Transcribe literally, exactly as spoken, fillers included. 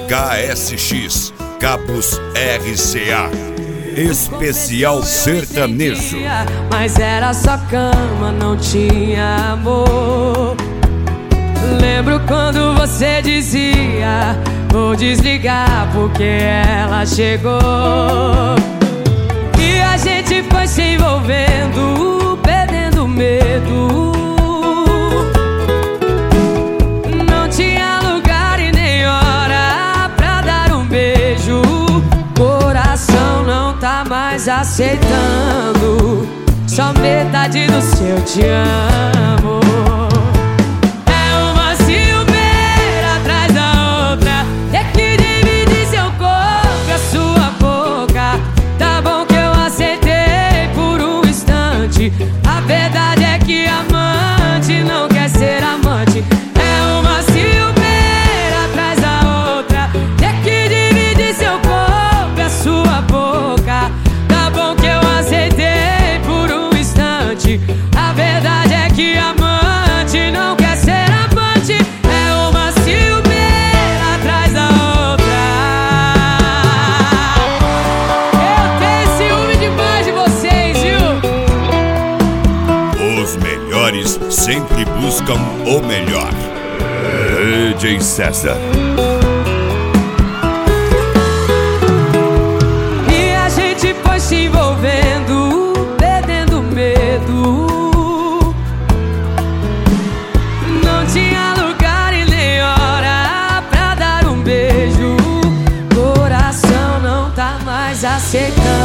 H S X Cabos R C A Especial Sertanejo. Mas era só cama, não tinha amor. Lembro quando você dizia: vou desligar porque ela chegou. E a gente foi se envolvendo, perdendo medo. Não tinha lugar e nem hora pra dar um beijo. Coração não tá mais aceitando só metade do seu te amo. A verdade é que amante não quer ser amante. É uma ciumeira atrás da outra. Ter que dividir seu corpo e a sua boca. Tá bom que eu aceitei por um instante. A verdade é que amante não quer ser amante. É uma ciumeira atrás da outra. Eu tenho ciúme demais de vocês, viu? Os melhores sempre buscam o melhor. D J César. E a gente foi se envolvendo, perdendo medo. Não tinha lugar e nem hora pra dar um beijo. Coração não tá mais aceitando